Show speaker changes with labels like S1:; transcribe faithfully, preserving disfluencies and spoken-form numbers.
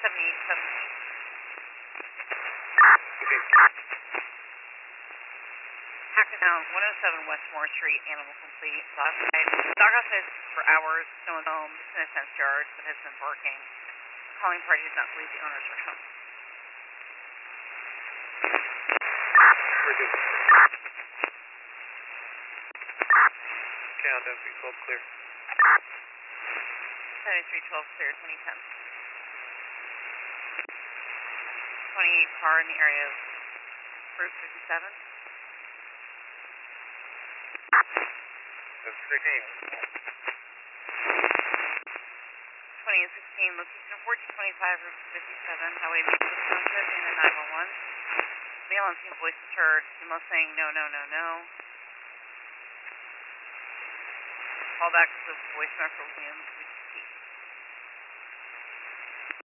S1: seventy-eight seventeen.
S2: Okay.
S1: Hackendown, one oh seven West Moore Street, animal complete. Dog outside. Dog outside for hours, no one's home, in a fenced yard, but has been barking. Calling party does not believe the owners are home.
S2: We're good. Count, W twelve clear.
S1: seventy-three twelve clear, twenty ten. twenty-eight car in the area of Route fifty-seven.
S2: That's sixteen.
S1: twenty-eight sixteen, location fourteen twenty-five, Route fifty-seven, Highway Maple Township, and a nine one one. Male on scene voice is heard. Female saying no, no, no, no. Call back to the voicemail for Williams.